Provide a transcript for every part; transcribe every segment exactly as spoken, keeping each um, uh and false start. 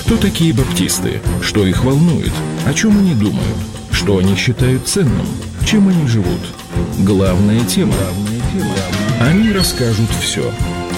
Кто такие баптисты? Что их волнует? О чем они думают? Что они считают ценным? Чем они живут? Главная тема. Они расскажут все.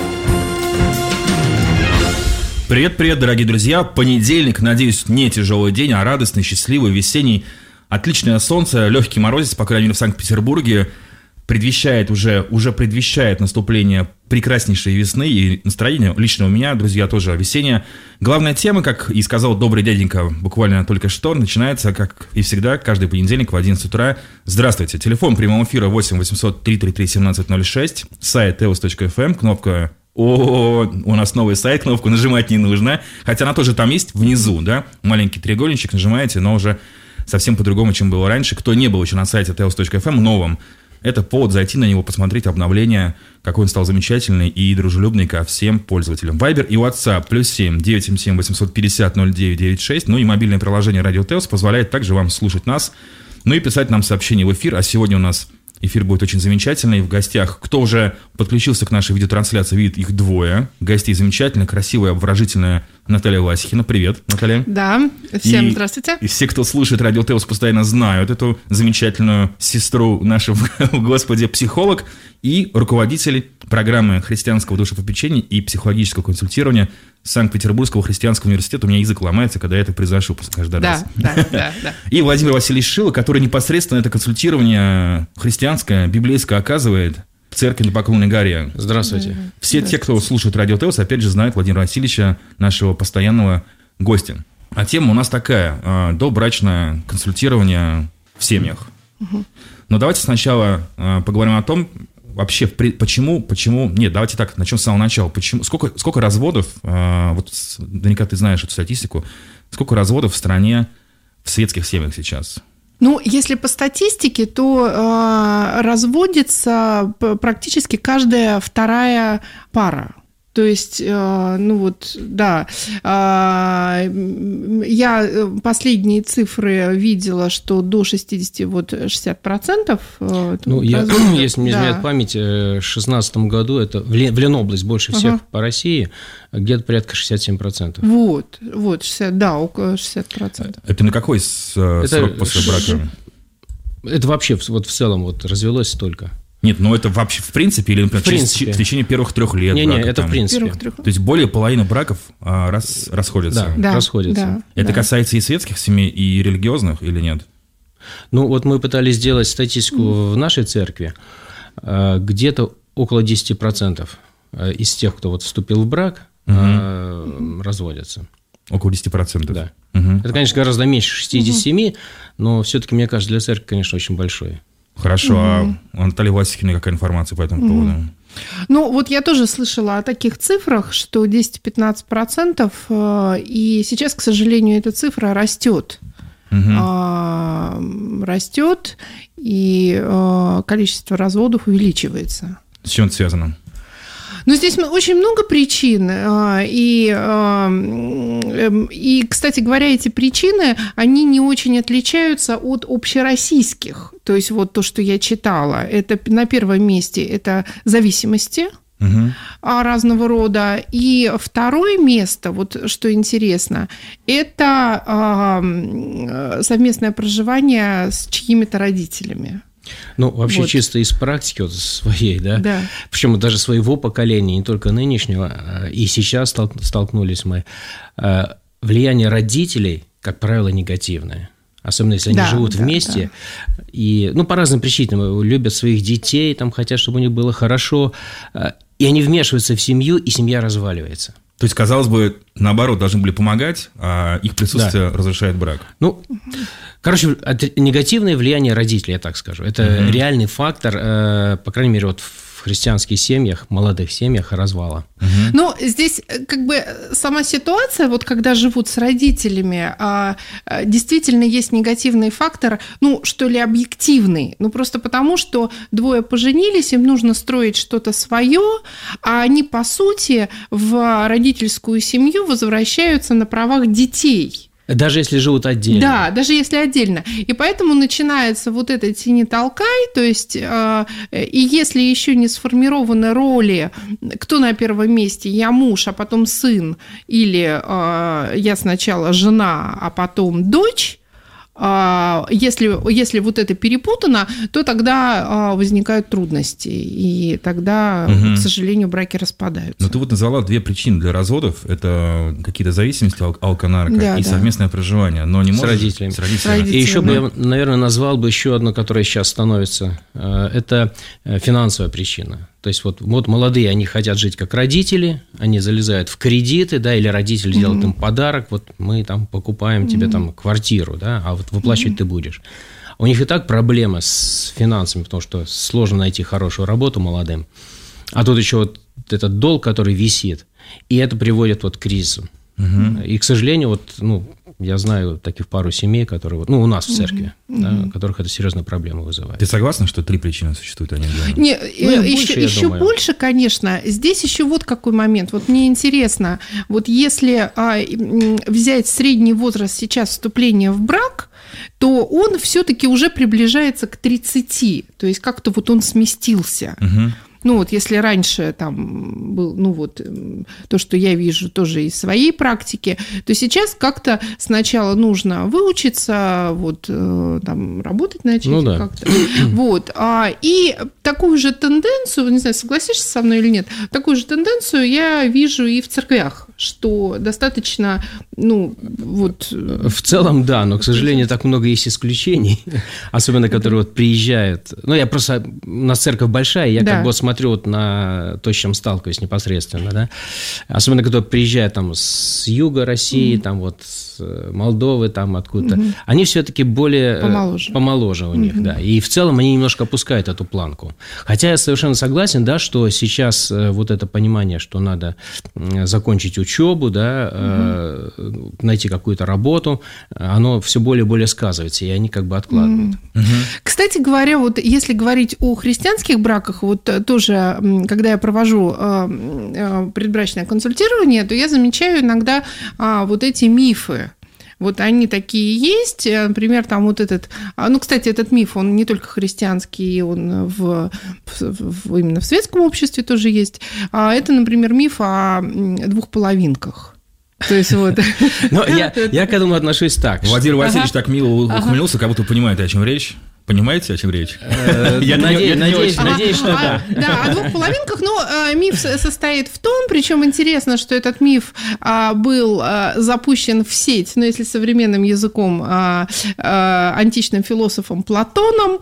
Привет-привет, дорогие друзья. Понедельник, надеюсь, не тяжелый день, а радостный, счастливый, весенний. Отличное солнце, легкий морозец, по крайней мере, в Санкт-Петербурге. Предвещает уже, уже предвещает наступление прекраснейшей весны, и настроение лично у меня, друзья, тоже весеннее. Главная тема, как и сказал добрый дяденька буквально только что, начинается, как и всегда, каждый понедельник в одиннадцать утра. Здравствуйте. Телефон прямого эфира восемь восемьсот три три три семнадцать ноль шесть, сайт теос точка эф эм, кнопка «О, у нас новый сайт», кнопку нажимать не нужно, хотя она тоже там есть внизу, да, маленький треугольничек нажимаете, но уже совсем по-другому, чем было раньше. Кто не был еще на сайте теос точка эф эм новом, это повод зайти на него, посмотреть обновление, какой он стал замечательный и дружелюбный ко всем пользователям. Вайбер и WhatsApp плюс семь девятьсот семьдесят семь восемьсот пятьдесят ноль девять девяносто шесть. Ну и мобильное приложение Радио Теос позволяет также вам слушать нас, ну и писать нам сообщения в эфир. А сегодня у нас эфир будет очень замечательный. В гостях, кто уже подключился к нашей видеотрансляции, видит их двое. Гостей замечательная, красивая, обворожительная Наталья Васихина. Привет, Наталья. Да, всем и, здравствуйте. И все, кто слушает Радио Теос, постоянно знают эту замечательную сестру нашего, Господи, психолог и руководитель программы христианского душепопечения и психологического консультирования Санкт-Петербургского христианского университета. У меня язык ломается, когда я это произношу каждый да, раз. Да, да, да. И Владимир Васильевич Шило, который непосредственно это консультирование христианское, библейское оказывает в церкви на Поклонной горе. Здравствуйте. Все те, кто слушает Радио Теос, опять же, знают Владимира Васильевича, нашего постоянного гостя. А тема у нас такая: добрачное консультирование в семьях. Угу. Но давайте сначала поговорим о том, вообще, почему, почему... Нет, давайте так, начнем с самого начала. Почему, сколько, сколько разводов, вот наверняка ты знаешь эту статистику, сколько разводов в стране в светских семьях сейчас? Ну, если по статистике, то э, разводится практически каждая вторая пара. То есть, э, ну вот, да, э, я последние цифры видела, что до шестидесяти, вот шестьдесят процентов. Э, ну, я, если мне изменяет да. память, в две тысячи шестнадцатом году это в Ленобласть больше всех ага. по России, где-то порядка шестьдесят семь процентов. Вот, вот, шестьдесят, да, около шестидесяти процентов. Это на какой срок это после брака? Это вообще вот в целом вот развелось столько. Нет, ну это вообще в принципе или, например, в, принципе. в течение первых трех лет не, брака? Не, это там. в принципе. То есть более половины браков а, рас, расходятся? Да, да расходятся. Да, это да. касается и светских семей, и религиозных, или нет? Ну вот мы пытались сделать статистику mm. в нашей церкви. Где-то около десяти процентов из тех, кто вот вступил в брак, mm-hmm. разводятся. Около десяти процентов? Да. Угу. Это, конечно, гораздо меньше шестидесяти семи, угу. но все-таки, мне кажется, для церкви, конечно, очень большой. Хорошо, угу. а у Натальи Васихиной какая информация по этому угу. поводу? Ну, вот я тоже слышала о таких цифрах, что десять-пятнадцать процентов, и сейчас, к сожалению, эта цифра растет. Угу. Растет, и количество разводов увеличивается. С чем это связано? Ну, здесь очень много причин, и, и, кстати говоря, эти причины, они не очень отличаются от общероссийских. То есть вот то, что я читала, это на первом месте это зависимости угу. разного рода, и второе место, вот что интересно, это совместное проживание с чьими-то родителями. Ну, вообще вот. Чисто из практики вот своей, да? да, причем даже своего поколения, не только нынешнего, и сейчас столкнулись мы, влияние родителей, как правило, негативное. Особенно, если они да, живут да, вместе, да. и, ну, по разным причинам, любят своих детей, там, хотят, чтобы у них было хорошо, и они вмешиваются в семью, и семья разваливается. То есть, казалось бы, наоборот, должны были помогать, а их присутствие да. разрушает брак. Ну, короче, негативное влияние родителей, я так скажу. Это угу. реальный фактор, по крайней мере, вот в христианских семьях, молодых семьях развала. Угу. Ну, здесь как бы сама ситуация, вот когда живут с родителями, действительно есть негативный фактор, ну, что ли, объективный. Ну, просто потому, что двое поженились, им нужно строить что-то свое, а они, по сути, в родительскую семью возвращаются на правах детей. Даже если живут отдельно. Да, даже если отдельно. И поэтому начинается вот это тяни-толкай, то есть, э, и если еще не сформированы роли, кто на первом месте, я муж, а потом сын, или э, я сначала жена, а потом дочь, Если, если вот это перепутано, то тогда возникают трудности, и тогда, угу. к сожалению, браки распадаются. Но ты вот назвала две причины для разводов. Это какие-то зависимости, ал- алконарко да, и да. совместное проживание. Но не с, можешь... родителями. с родителями. С родителями. И еще бы я, наверное, назвал бы еще одну, которая сейчас становится. Это финансовая причина. То есть вот, вот молодые, они хотят жить как родители, они залезают в кредиты, да, или родители mm-hmm. делают им подарок, вот мы там покупаем mm-hmm. тебе там квартиру, да, а вот выплачивать mm-hmm. ты будешь. У них и так проблемы с финансами, потому что сложно найти хорошую работу молодым, а тут еще вот этот долг, который висит, и это приводит вот к кризису. Mm-hmm. И, к сожалению, вот, ну, я знаю таких пару семей, которые, ну, у нас в церкви, mm-hmm. да, у которых это серьезные проблемы вызывает. Ты согласна, что три причины существуют, а не две? Не, ну, еще больше, еще больше, конечно. Здесь еще вот какой момент. Вот мне интересно, вот если а, взять средний возраст сейчас вступления в брак, то он все-таки уже приближается к тридцати. То есть как-то вот он сместился. Угу. Ну вот если раньше там был, ну вот то, что я вижу тоже из своей практики, то сейчас как-то сначала нужно выучиться, вот там работать начать, ну, да. как-то. Вот. И такую же тенденцию, не знаю, согласишься со мной или нет, такую же тенденцию я вижу и в церквях, что достаточно, ну вот... В целом, да, но, к сожалению, так много есть исключений, особенно которые вот приезжают. Ну, я просто... У нас церковь большая, я да. как бы смотрю вот на то, с чем сталкиваюсь непосредственно, да. Особенно, которые приезжают там с юга России, mm-hmm. там вот с Молдовы, там откуда-то. Mm-hmm. Они все-таки более... Помоложе. Помоложе у них, mm-hmm. да. И в целом они немножко опускают эту планку. Хотя я совершенно согласен, да, что сейчас вот это понимание, что надо закончить учебу, да, mm-hmm. найти какую-то работу, оно все более и более сказывается, и они как бы откладывают. Mm-hmm. Mm-hmm. Кстати говоря, вот если говорить о христианских браках, вот тоже, когда я провожу предбрачное консультирование, то я замечаю иногда вот эти мифы. Вот они такие есть, например, там вот этот, ну, кстати, этот миф, он не только христианский, он в, в, именно в светском обществе тоже есть. Это, например, миф о двух половинках. То есть вот. Но я, я к этому отношусь так. Владимир Васильевич ага. так мило ухмыльнулся, как будто понимает, о чем речь. Понимаете, о чем речь? Я надеюсь, что да. Да, о двух половинках. Но миф состоит в том, причем интересно, что этот миф был запущен в сеть, ну, если современным языком, античным философом Платоном,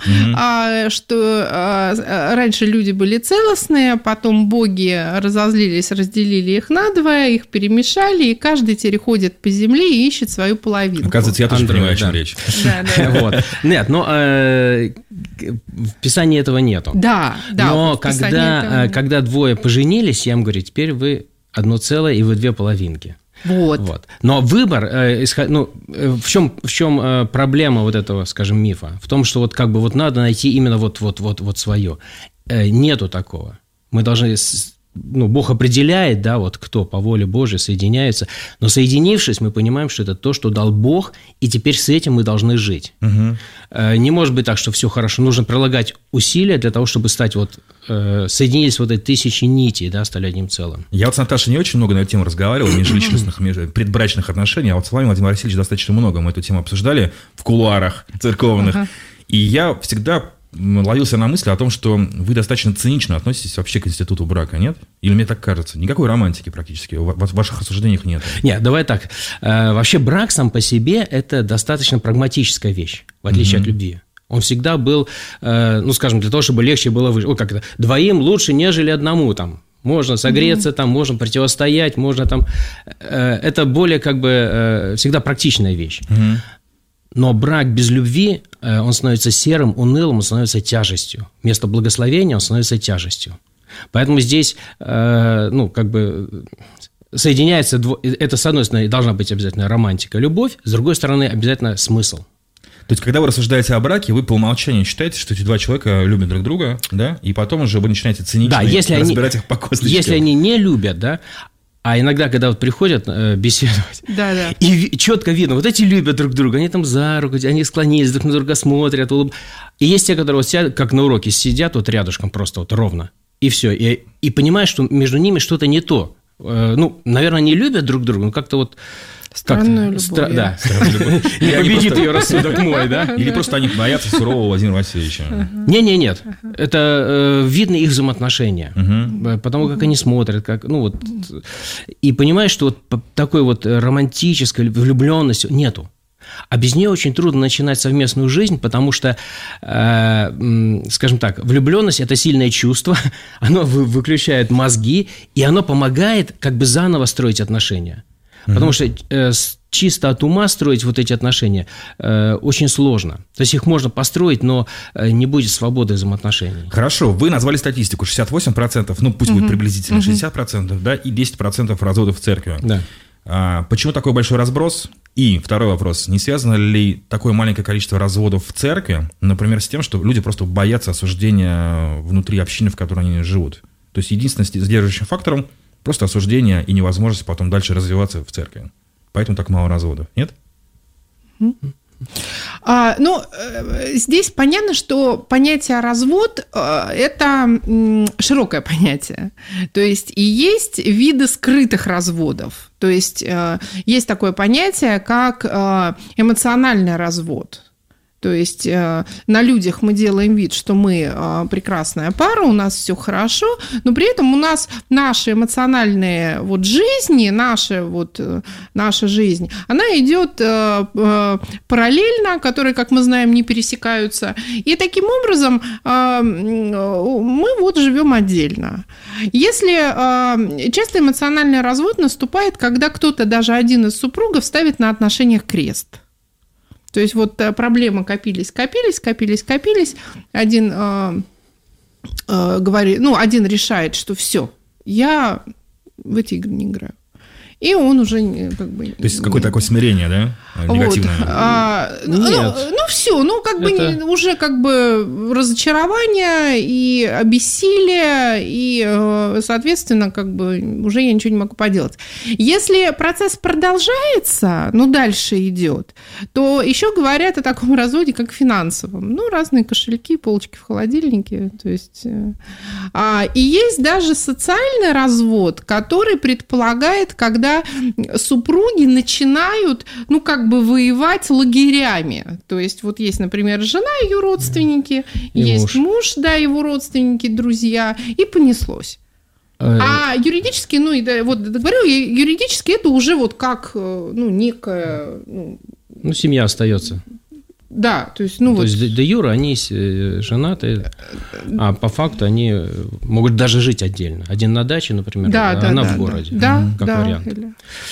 что раньше люди были целостные, потом боги разозлились, разделили их надвое, их перемешали, и каждый теперь ходит по земле и ищет свою половинку. Оказывается, я тоже понимаю, о чем речь. Нет, но... В Писании этого нету. Да, да. Но когда, когда двое поженились, я им говорю, теперь вы одно целое, и вы две половинки. Вот. Вот. Но выбор, ну, в чем, в чем проблема вот этого, скажем, мифа? В том, что вот как бы вот надо найти именно вот, вот, вот, вот свое. Нету такого. Мы должны... Ну, Бог определяет, да, вот кто по воле Божией соединяется, но соединившись, мы понимаем, что это то, что дал Бог, и теперь с этим мы должны жить. Угу. Не может быть так, что все хорошо. Нужно прилагать усилия для того, чтобы стать вот, соединились вот эти тысячи нитей, да, стали одним целым. Я вот с Наташей не очень много на эту тему разговаривал, межличностных, предбрачных отношений, а вот с вами, Владимир Васильевич, достаточно много. Мы эту тему обсуждали в кулуарах церковных, ага. и я всегда... ловился на мысли о том, что вы достаточно цинично относитесь вообще к институту брака, нет? Или мне так кажется? Никакой романтики практически в ваших рассуждениях нет. Нет, давай так. Вообще брак сам по себе – это достаточно прагматическая вещь, в отличие mm-hmm. от любви. Он всегда был, ну, скажем, для того, чтобы легче было выжить. О, как это? Двоим лучше, нежели одному там. Можно согреться, mm-hmm. там, можно противостоять, можно там… Это более как бы всегда практичная вещь. Mm-hmm. Но брак без любви, он становится серым, унылым, он становится тяжестью. Вместо благословения он становится тяжестью. Поэтому здесь, ну, как бы, соединяется, это, с одной стороны, должна быть обязательно романтика, любовь, с другой стороны, обязательно смысл. То есть, когда вы рассуждаете о браке, вы по умолчанию считаете, что эти два человека любят друг друга, да, и потом уже вы начинаете цинично да, если разбирать они, их по косточкам. Если они не любят, да, А иногда, когда вот приходят э, беседовать, да, да. и ви- четко видно, вот эти любят друг друга, они там за руку, они склонились друг на друга, смотрят. Улыб... И есть те, которые вот сидят, как на уроке сидят вот рядышком просто вот ровно, и все. И, и понимаешь, что между ними что-то не то. Э, ну, наверное, они любят друг друга, но как-то вот... Странную любовь. Стра... Да, странную любовь. Не победит ее рассудок мой, да? Или просто они боятся сурового Владимира Васильевича? Не-не, нет. Это э, видно их взаимоотношения. Угу. Потому как они смотрят, как, ну вот. И понимаешь, что вот такой вот романтической влюбленности нету. А без нее очень трудно начинать совместную жизнь, потому что, э, скажем так, влюбленность – это сильное чувство, оно выключает мозги, и оно помогает как бы заново строить отношения. Потому что э, чисто от ума строить вот эти отношения э, очень сложно. То есть их можно построить, но э, не будет свободы взаимоотношений. Хорошо, вы назвали статистику: шестьдесят восемь процентов, ну пусть угу. будет приблизительно шестьдесят процентов, да, и десять процентов разводов в церкви. Да. А, почему такой большой разброс? И второй вопрос: не связано ли такое маленькое количество разводов в церкви, например, с тем, что люди просто боятся осуждения внутри общины, в которой они живут? То есть единственным сдерживающим фактором просто осуждение и невозможность потом дальше развиваться в церкви. Поэтому так мало разводов. Нет? А, ну, здесь понятно, что понятие развод – это широкое понятие. То есть и есть виды скрытых разводов. То есть есть такое понятие, как эмоциональный развод. То есть э, на людях мы делаем вид, что мы э, прекрасная пара, у нас все хорошо, но при этом у нас наши эмоциональные вот жизни, наша, вот, э, наша жизнь, она идет э, э, параллельно, которые, как мы знаем, не пересекаются. И таким образом э, мы вот живем отдельно. Если э, часто эмоциональный развод наступает, когда кто-то, даже один из супругов, ставит на отношениях крест. То есть вот проблемы копились, копились, копились, копились. Один э, э, говорит, ну, один решает, что все, я в эти игры не играю. И он уже как бы... То есть какое-то такое смирение, да? Негативное. Вот. А, ну, ну, все, ну, как бы это... уже как бы разочарование и обессилие, и, соответственно, как бы уже я ничего не могу поделать. Если процесс продолжается, ну, дальше идет, то еще говорят о таком разводе, как финансовом. Ну, разные кошельки, полочки в холодильнике. То есть... А, и есть даже социальный развод, который предполагает, когда супруги начинают, ну, как бы воевать лагерями. То есть вот есть, например, жена, ее родственники, и есть муж. муж, да, его родственники, друзья, и понеслось. А юридически, ну, и, вот говорю, юридически это уже вот как, ну, некая... Ну, ну семья остается. Да, то есть, ну то вот... есть, де юре они женаты, а по факту они могут даже жить отдельно. Один на даче, например, да, а да, она да, в городе, да, как да, вариант. Или...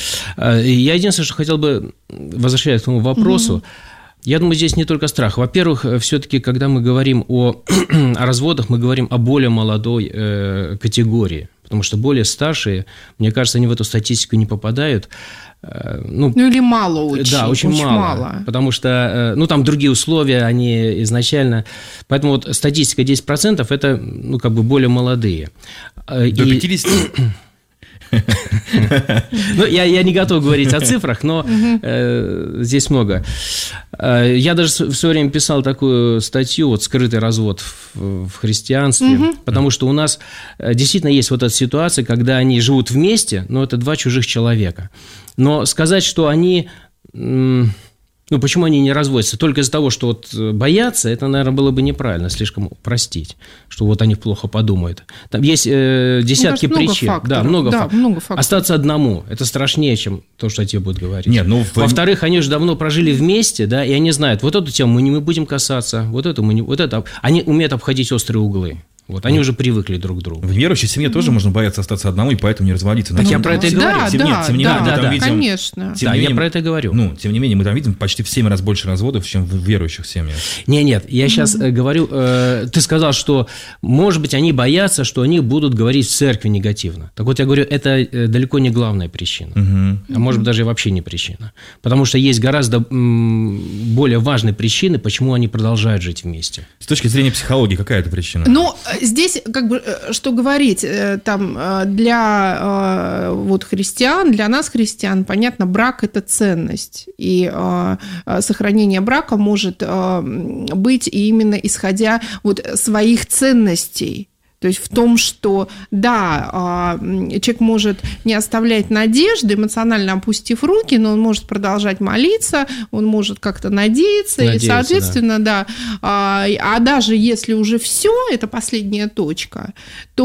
Я единственное, что хотел бы, возвращаясь к этому вопросу, угу. Я думаю, здесь не только страх. Во-первых, все-таки, когда мы говорим о, о разводах, мы говорим о более молодой э, категории, потому что более старшие, мне кажется, они в эту статистику не попадают. Ну, ну или мало очень. Да, очень, очень мало, мало. Потому что, ну, там другие условия, они изначально... Поэтому вот статистика десять процентов – это, ну, как бы более молодые. До пятидесяти? Ну, я, я не готов говорить о цифрах, но э, здесь много. Э, я даже в свое время писал такую статью, вот «Скрытый развод в, в христианстве», угу. потому что у нас действительно есть вот эта ситуация, когда они живут вместе, но это два чужих человека. Но сказать, что они... М- Ну, почему они не разводятся? Только из-за того, что вот боятся, это, наверное, было бы неправильно, слишком простить, что вот они плохо подумают. Там есть э, десятки ну, причин. Много да, много, да, факторов. много факторов. Остаться одному – это страшнее, чем то, что о тебе будут говорить. Нет, ну, в... Во-вторых, они же давно прожили вместе, да, и они знают, вот эту тему мы не будем касаться, вот эту мы не... Вот это... Они умеют обходить острые углы. Вот, они вот. Уже привыкли друг к другу. В верующей семье тоже можно бояться остаться одному, и поэтому не разводиться. Так ну, я про это и говорю. Да, тем, да, нет, тем не да, менее, да, мы там да, видим, конечно. Да, менее, я про это и говорю. Ну, тем не менее, мы там видим почти в семь раз больше разводов, чем в верующих семьях. Не, нет, я сейчас mm-hmm. говорю, э, ты сказал, что, может быть, они боятся, что они будут говорить в церкви негативно. Так вот, я говорю, это далеко не главная причина. Mm-hmm. А может быть, даже и вообще не причина. Потому что есть гораздо м, более важные причины, почему они продолжают жить вместе. С точки зрения психологии, какая это причина? Ну, здесь, как бы, что говорить, там, для вот христиан, для нас, христиан, понятно, брак – это ценность, и сохранение брака может быть именно исходя вот своих ценностей. То есть в том, что, да, человек может не оставлять надежды, эмоционально опустив руки, но он может продолжать молиться, он может как-то надеяться, надеяться, и, соответственно, да. да, а даже если уже все, это последняя точка,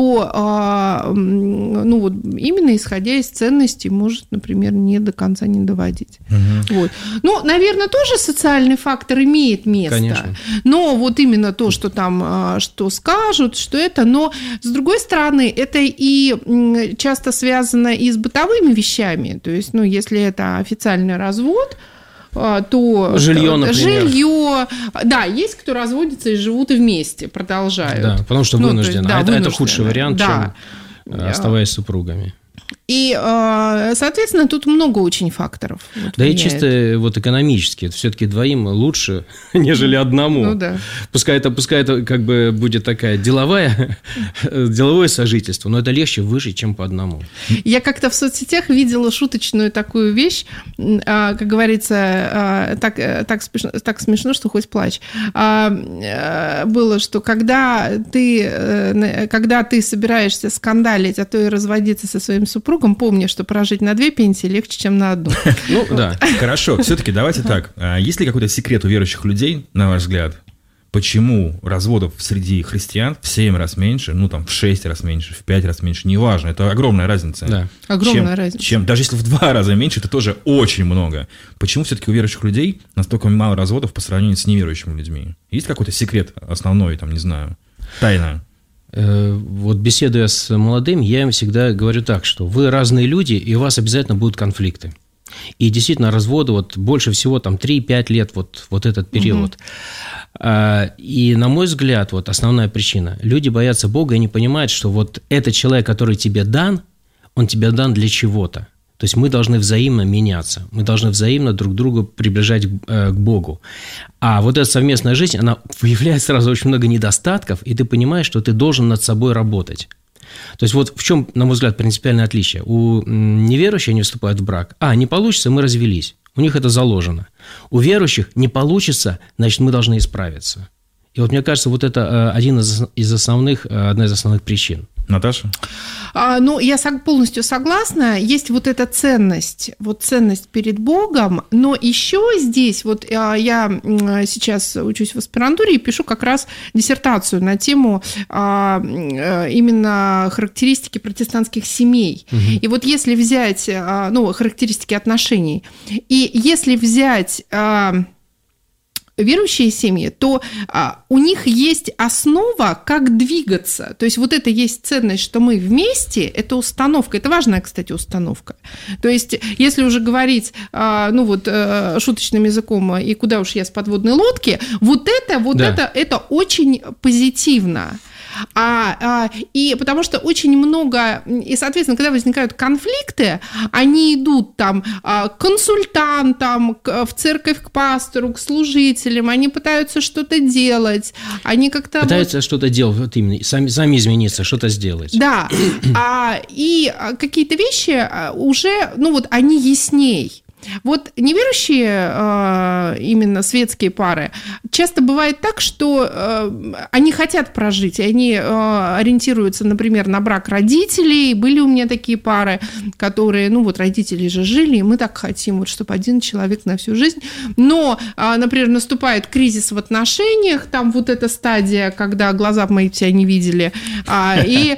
то, ну, вот именно исходя из ценностей, может, например, не до конца не доводить. Угу. Вот. Ну, наверное, тоже социальный фактор имеет место, конечно. Но вот именно то, что там, что скажут, что это, но с другой стороны, это и часто связано и с бытовыми вещами. То есть, ну, если это официальный развод, то жилье, например. Жилье, да, есть кто разводится и живут и вместе, продолжают. Да, потому что вынуждены. Ну, да, а это, это худший вариант, да. чем оставаясь супругами. И, соответственно, тут много очень факторов. Вот да влияет. И чисто вот экономически, это все-таки двоим лучше, нежели одному. Ну, да. Пускай это, пускай это как бы будет такая деловая, деловое сожительство, но это легче выжить, чем по одному. Я как-то в соцсетях видела шуточную такую вещь, как говорится, так, так, смешно, так смешно, что хоть плачь. Было, что когда ты, когда ты собираешься скандалить, а то и разводиться со своим супругом, помни, что прожить на две пенсии легче, чем на одну. Ну, да. Хорошо, все-таки давайте так. Есть ли какой-то секрет у верующих людей, на ваш взгляд, почему разводов среди христиан в семь раз меньше, ну, там, в шесть раз меньше, в пять раз меньше, неважно, это огромная разница. Да. Огромная чем, разница. Чем, даже если в два раза меньше, это тоже очень много. Почему все-таки у верующих людей настолько мало разводов по сравнению с неверующими людьми? Есть какой-то секрет основной, там, не знаю, тайна? Вот беседуя с молодым, я им всегда говорю так, что вы разные люди, и у вас обязательно будут конфликты. И действительно, разводы вот больше всего там три-пять лет, вот, вот этот период. Угу. И, на мой взгляд, вот основная причина. Люди боятся Бога и не понимают, что вот этот человек, который тебе дан, он тебе дан для чего-то. То есть мы должны взаимно меняться, мы должны взаимно друг друга приближать к Богу. А вот эта совместная жизнь, она выявляет сразу очень много недостатков, и ты понимаешь, что ты должен над собой работать. То есть вот в чем, на мой взгляд, принципиальное отличие. У неверующих они вступают в брак. А, не получится, мы развелись. У них это заложено. У верующих не получится, значит, мы должны исправиться. И вот мне кажется, вот это один из основных, одна из основных причин. Наташа? А, ну, я полностью согласна. Есть вот эта ценность, вот ценность перед Богом, но еще здесь, вот я сейчас учусь в аспирантуре и пишу как раз диссертацию на тему а, именно характеристики протестантских семей. Угу. И вот если взять, ну, характеристики отношений, и если взять... верующие семьи, то а, у них есть основа, как двигаться. То есть вот это есть ценность, что мы вместе, это установка. Это важная, кстати, установка. То есть если уже говорить, а, ну вот, а, шуточным языком, и куда уж я с подводной лодки, вот это, вот да. это, это очень позитивно. А, а, и потому что очень много, и, соответственно, когда возникают конфликты, они идут там к консультантам, в церковь, к пастору, к служителям, они пытаются что-то делать, они как-то... Пытаются вот... что-то делать, вот именно, сами, сами измениться, что-то сделать. Да, а, и какие-то вещи уже, ну вот, они ясней. Вот неверующие, именно светские пары, часто бывает так, что они хотят прожить, и они ориентируются, например, на брак родителей. Были у меня такие пары, которые, ну вот родители же жили, и мы так хотим, вот, чтобы один человек на всю жизнь. Но, например, наступает кризис в отношениях, там вот эта стадия, когда глаза мои тебя не видели, и...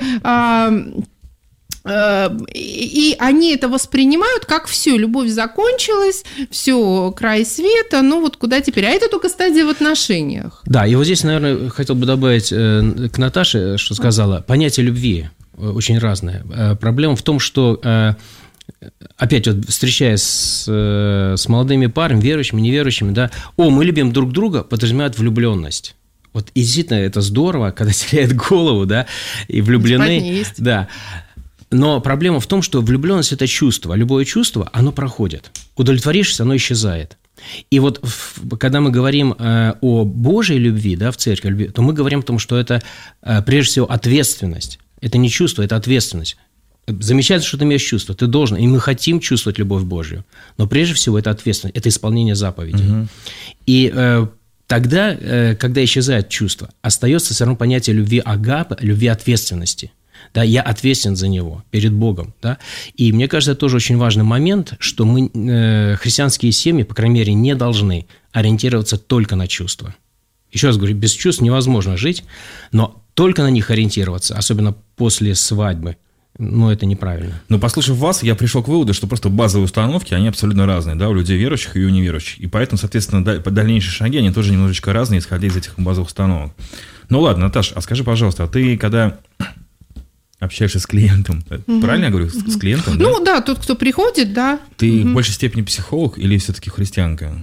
И они это воспринимают как все, любовь закончилась, все, край света, ну вот куда теперь? А это только стадия в отношениях. Да, и вот здесь, наверное, хотел бы добавить к Наташе, что сказала, понятие любви очень разное. Проблема в том, что, опять вот встречаясь с, с молодыми парами, верующими, неверующими, да, о, мы любим друг друга, подразумевают влюбленность. Вот и действительно это здорово, когда теряет голову, да, и влюблены. Да. Но проблема в том, что влюбленность – это чувство. Любое чувство, оно проходит. Удовлетворившись, оно исчезает. И вот когда мы говорим о Божьей любви, да, в церкви, то мы говорим о том, что это прежде всего ответственность. Это не чувство, это ответственность. Замечательно, что ты имеешь чувство, ты должен, и мы хотим чувствовать любовь Божью, но прежде всего это ответственность, это исполнение заповедей. Угу. И э, тогда, э, когда исчезает чувство, остается все равно понятие любви агапы, любви ответственности. Да, я ответственен за него перед Богом. Да? И мне кажется, это тоже очень важный момент, что мы, э, христианские семьи, по крайней мере, не должны ориентироваться только на чувства. Еще раз говорю, без чувств невозможно жить, но только на них ориентироваться, особенно после свадьбы, ну, это неправильно. Но послушав вас, я пришел к выводу, что просто базовые установки, они абсолютно разные, да, у людей верующих и у неверующих. И поэтому, соответственно, дальнейшие шаги, они тоже немножечко разные, исходя из этих базовых установок. Ну, ладно, Наташа, а скажи, пожалуйста, а ты когда общаешься с клиентом, угу. правильно я говорю, угу. с клиентом? Да? Ну, да, тот, кто приходит, да. Ты угу. в большей степени психолог или все-таки христианка?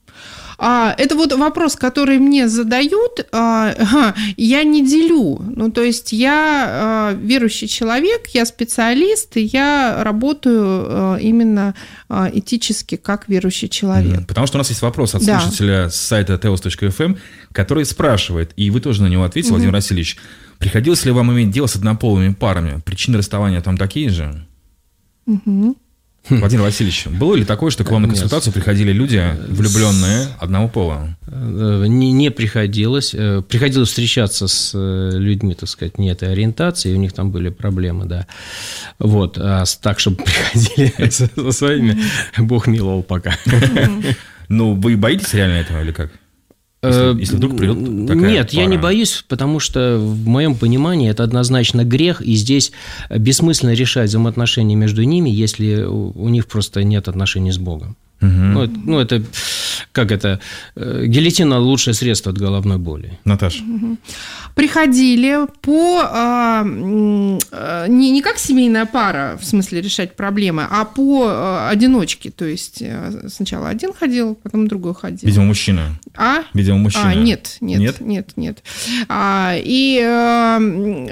Это вот вопрос, который мне задают, я не делю. Ну, то есть я верующий человек, я специалист, и я работаю именно этически как верующий человек. Потому что у нас есть вопрос от да. слушателя с сайта теос точка эф эм, который спрашивает, и вы тоже на него ответили, угу. Владимир Васильевич, приходилось ли вам иметь дело с однополыми парами? Причины расставания там такие же? Угу. Владимир Васильевич, было ли такое, что к вам на консультацию приходили люди, влюбленные одного пола? Не, не приходилось. Приходилось встречаться с людьми, так сказать, не этой ориентации, у них там были проблемы, да. Вот, а так, чтобы приходили со своими, Бог миловал пока. Ну, вы боитесь реально этого или как? Если, если вдруг придет такая Нет, пара. Я не боюсь, потому что в моем понимании это однозначно грех, и здесь бессмысленно решать взаимоотношения между ними, если у них просто нет отношений с Богом. Угу. Ну, это, ну, это, как это, гильотина – лучшее средство от головной боли. Наташа. Угу. Приходили по, а, не, не как семейная пара, в смысле решать проблемы, а по а, одиночке. То есть сначала один ходил, потом другой ходил. Видимо, мужчина. А? Видимо, мужчина. А, нет, нет, нет, нет. нет. А, и а,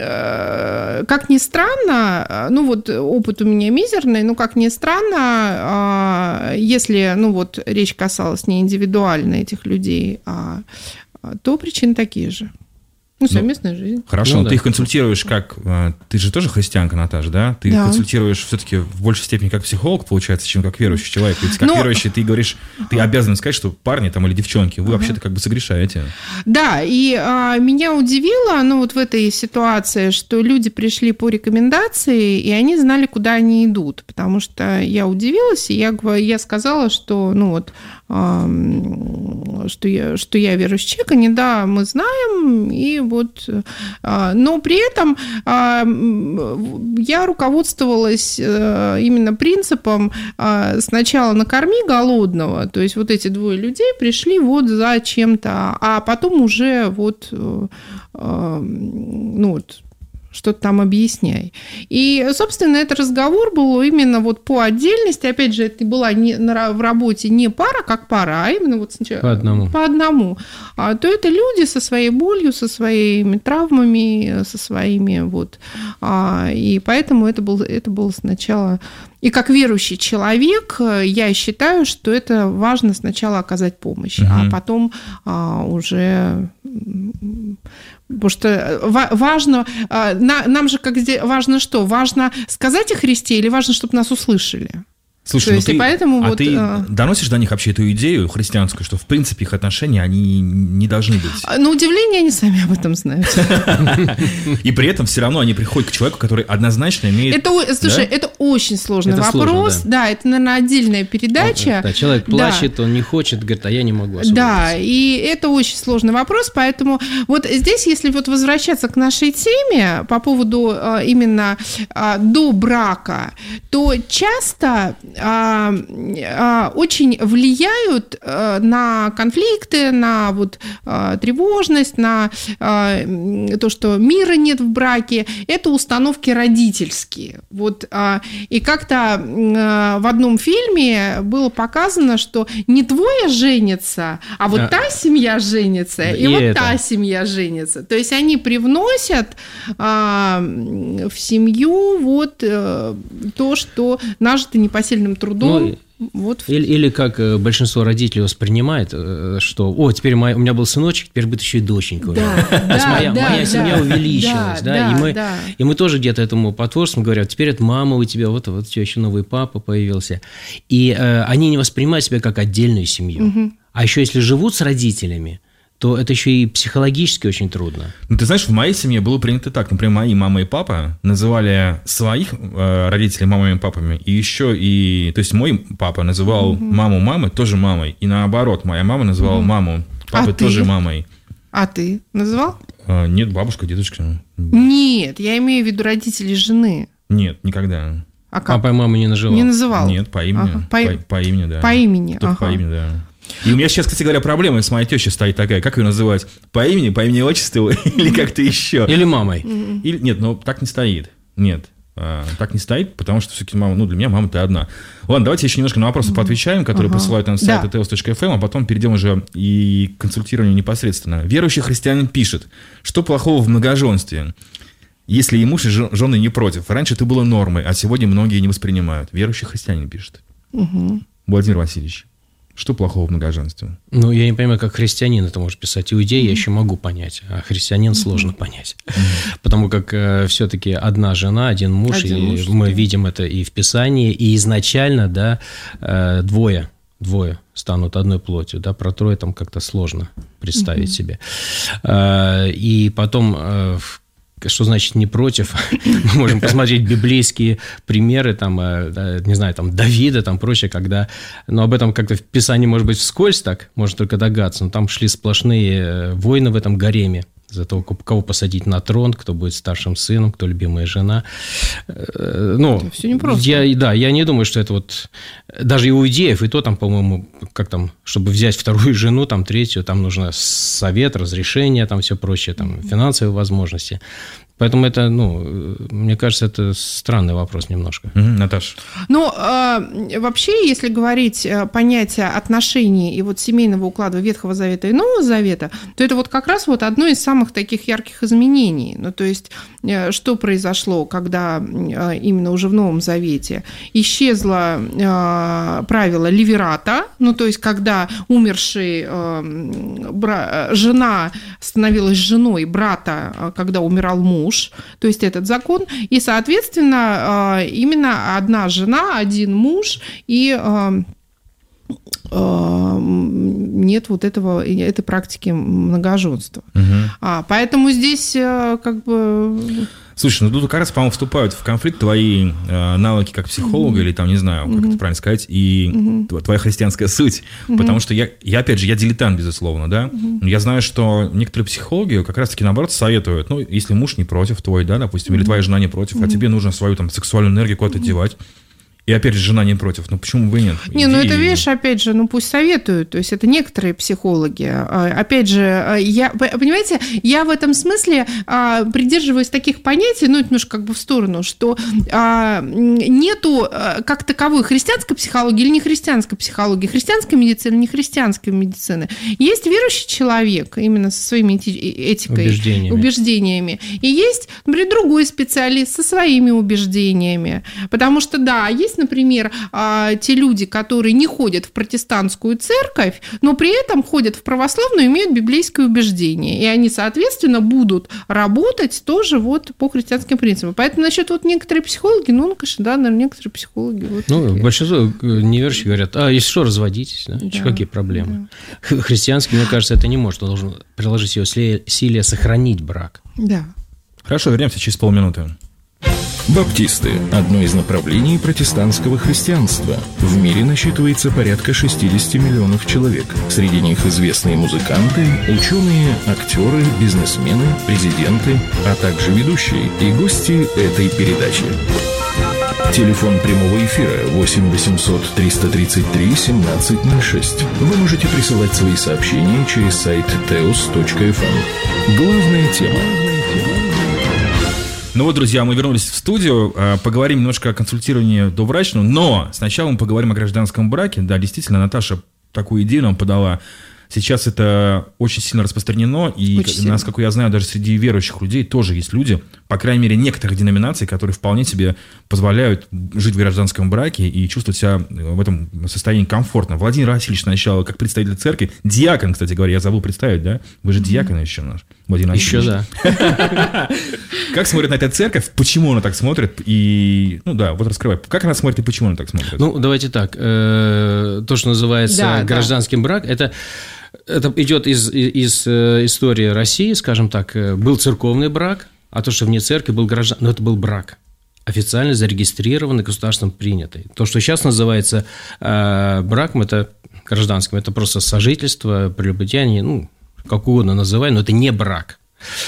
как ни странно, ну вот опыт у меня мизерный, но как ни странно, а, если ну вот речь касалась не индивидуально этих людей, а, то причины такие же. Ну, совместная ну, жизнь. Хорошо, ну, но да. ты их консультируешь как... Ты же тоже христианка, Наташа, да? Ты да. их консультируешь все-таки в большей степени как психолог, получается, чем как верующий человек. Ведь как но... верующий ты говоришь, ты обязан сказать, что парни там или девчонки, вы uh-huh. вообще-то как бы согрешаете. Да, и а, меня удивило, ну, вот в этой ситуации, что люди пришли по рекомендации, и они знали, куда они идут. Потому что я удивилась, и я, я сказала, что, ну, вот... Что я, что я верующий человек, они, да, мы знаем, и вот, но при этом я руководствовалась именно принципом сначала накорми голодного, то есть вот эти двое людей пришли вот за чем-то, а потом уже вот, ну вот, что-то там объясняй. И, собственно, этот разговор был именно вот по отдельности. Опять же, это была не, в работе не пара как пара, а именно вот сначала по одному. По одному. А, то это люди со своей болью, со своими травмами, со своими вот. А, и поэтому это было, это было сначала... И как верующий человек, я считаю, что это важно сначала оказать помощь, угу. а потом а, уже... Потому что важно, нам же как здесь, важно что? Важно сказать о Христе или важно, чтобы нас услышали? Слушай, ну ты, поэтому а вот, ты а... доносишь до них вообще эту идею христианскую, что в принципе их отношения, они не должны быть? На удивление, они сами об этом знают. И при этом все равно они приходят к человеку, который однозначно имеет... Это, слушай, да? это очень сложный это вопрос. Сложно, да. да, это, наверное, отдельная передача. Да, человек плачет, да. он не хочет, говорит, а я не могу. Да, и это очень сложный вопрос, поэтому вот здесь, если вот возвращаться к нашей теме по поводу именно до брака, то часто... очень влияют на конфликты, на вот тревожность, на то, что мира нет в браке. Это установки родительские. Вот. И как-то в одном фильме было показано, что не двое женятся, а вот а... та семья женится, и, и вот это. та семья женится. То есть они привносят в семью вот то, что нажито непосильным трудом. Ну, Вот. Или, или как большинство родителей воспринимает, что, о, теперь моя, у меня был сыночек, теперь будет еще и доченька. Да, То есть да, моя, да, моя да, семья увеличилась, да, да, да, и, мы, да. и мы тоже где-то этому потворствуем, говорят, теперь это мама у тебя, вот, вот у тебя еще новый папа появился. И э, они не воспринимают себя как отдельную семью. Угу. А еще если живут с родителями, то это еще и психологически очень трудно. Ну, ты знаешь, в моей семье было принято так. Например, мои мама и папа называли своих э, родителей мамами и папами. И еще и... То есть, мой папа называл угу. маму мамы тоже мамой. И наоборот, моя мама называла угу. маму папы а тоже ты? мамой. А ты называл? Э, нет, бабушка, дедушка. Нет, я имею в виду родителей жены. Нет, никогда. А как? Папа и мама не называл? Не называл? Нет, по имени. Ага. По, по, по имени, да. По имени, Только ага. по имени, да. И у меня сейчас, кстати говоря, проблема с моей тещей стоит такая. Как ее называть? По имени, по имени отчеству или как-то еще? Или мамой? Или, нет, ну так не стоит. Нет, а, так не стоит, потому что все-таки мама, ну для меня мама-то одна. Ладно, давайте еще немножко на вопросы поотвечаем, которые ага. присылают на сайт да. теос точка эф эм, а потом перейдем уже и к консультированию непосредственно. Верующий христианин пишет, что плохого в многоженстве, если и муж, и жены не против. Раньше это было нормой, а сегодня многие не воспринимают. Верующий христианин пишет. Угу. Владимир Васильевич. Что плохого в многоженстве? Ну, я не понимаю, как христианин это может писать. Иудей mm-hmm. я еще могу понять, а христианин mm-hmm. сложно понять. Mm-hmm. Потому как э, все-таки одна жена, один муж, один и муж, мы да. видим это и в Писании, и изначально, да, э, двое, двое станут одной плотью, да, про трое там как-то сложно представить mm-hmm. себе. Э, и потом... Э, Что значит не против? Мы можем посмотреть библейские примеры, там, не знаю, там, Давида, там, прочее, когда... Но об этом как-то в Писании, может быть, вскользь так, можно только догадаться, но там шли сплошные войны в этом гареме за того, кого посадить на трон, кто будет старшим сыном, кто любимая жена. Ну, это все непросто. Я, да, я не думаю, что это вот... Даже иудеев, и то там, по-моему, как там, чтобы взять вторую жену, там, третью, там нужно совет, разрешение, там, все прочее, там, финансовые возможности. Поэтому это, ну, мне кажется, это странный вопрос немножко. Mm-hmm, Наташа. Ну, э, вообще, если говорить понятие отношений и вот семейного уклада Ветхого Завета и Нового Завета, то это вот как раз вот одно из самых таких ярких изменений. Ну, то есть, э, что произошло, когда э, именно уже в Новом Завете исчезло э, правило левирата, ну, то есть, когда умерший э, бра- жена становилась женой брата, когда умирал муж, то есть этот закон, и, соответственно, именно одна жена, один муж, и нет вот этого, этой практики многоженства. Угу. А, поэтому здесь как бы... Слушай, ну тут как раз, по-моему, вступают в конфликт твои э, навыки как психолога, mm-hmm. или там, не знаю, как mm-hmm. это правильно сказать, и mm-hmm. твоя христианская суть. Mm-hmm. Потому что я, я, опять же, я дилетант, безусловно, да. Mm-hmm. Но я знаю, что некоторые психологи как раз-таки, наоборот, советуют, ну, если муж не против твой, да, допустим, mm-hmm. или твоя жена не против, mm-hmm. а тебе нужно свою там сексуальную энергию куда-то mm-hmm. девать, и опять же, жена не против. Ну, почему бы и нет? Не, ну это, видишь, опять же, ну пусть советуют. То есть это некоторые психологи. Опять же, я, понимаете, я в этом смысле придерживаюсь таких понятий, ну, немножко как бы в сторону, что нету как таковой христианской психологии или не христианской психологии, христианской медицины, не христианской медицины. Есть верующий человек именно со своими этикой, убеждениями. убеждениями. И есть, например, другой специалист со своими убеждениями. Потому что, да, есть, например, те люди, которые не ходят в протестантскую церковь, но при этом ходят в православную и имеют библейское убеждение. И они, соответственно, будут работать тоже вот по христианским принципам. Поэтому насчет вот некоторые психологи, ну, конечно, да, наверное, некоторые психологи. Вот ну, такие. Большинство неверующих говорят, а если что, разводитесь, да? Да, какие проблемы? Да. Христианский, мне кажется, это не может. Он должен приложить его усилия сохранить брак. Да. Хорошо, вернемся через полминуты. Баптисты – одно из направлений протестантского христианства. В мире насчитывается порядка шестьдесят миллионов человек. Среди них известные музыканты, ученые, актеры, бизнесмены, президенты, а также ведущие и гости этой передачи. Телефон прямого эфира восемь восемьсот триста тридцать три семнадцать ноль шесть. Вы можете присылать свои сообщения через сайт теос точка эф эм. Главная тема. Ну вот, друзья, мы вернулись в студию, поговорим немножко о консультировании добрачном, но сначала мы поговорим о гражданском браке. Да, действительно, Наташа такую идею нам подала. сейчас это очень сильно распространено, и, очень сильно. Насколько я знаю, даже среди верующих людей тоже есть люди, по крайней мере, некоторых деноминаций, которые вполне себе позволяют жить в гражданском браке и чувствовать себя в этом состоянии комфортно. Владимир Васильевич сначала, как представитель церкви, диакон, кстати говоря, я забыл представить, да? Вы же диакон еще наш, Владимир Васильевич. Еще да. Как смотрит на эту церковь, почему она так смотрит, и, ну да, вот раскрывай, как она смотрит и почему она так смотрит? Ну, давайте так, то, что называется гражданским браком, это... Это идет из, из, из истории России, скажем так. Был церковный брак, а то, что вне церкви был граждан... Но это был брак, официально зарегистрированный, государством принятый. То, что сейчас называется э, браком, это гражданским, это просто сожительство, прелюбодеяние, ну, как угодно называй, но это не брак.